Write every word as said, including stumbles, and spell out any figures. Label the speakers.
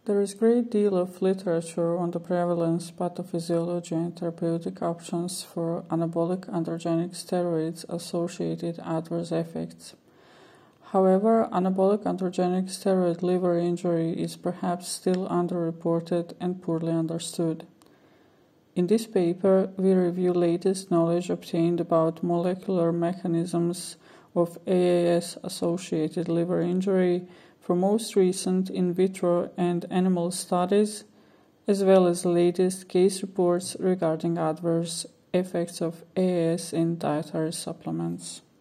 Speaker 1: There is a great deal of literature on the prevalence, pathophysiology, and therapeutic options for anabolic androgenic steroids associated adverse effects. However, anabolic androgenic steroid liver injury is perhaps still underreported and poorly understood. In this paper, we review latest knowledge obtained about molecular mechanisms of A A S-associated liver injury for most recent in vitro and animal studies, as well as latest case reports regarding adverse effects of A A S in dietary supplements.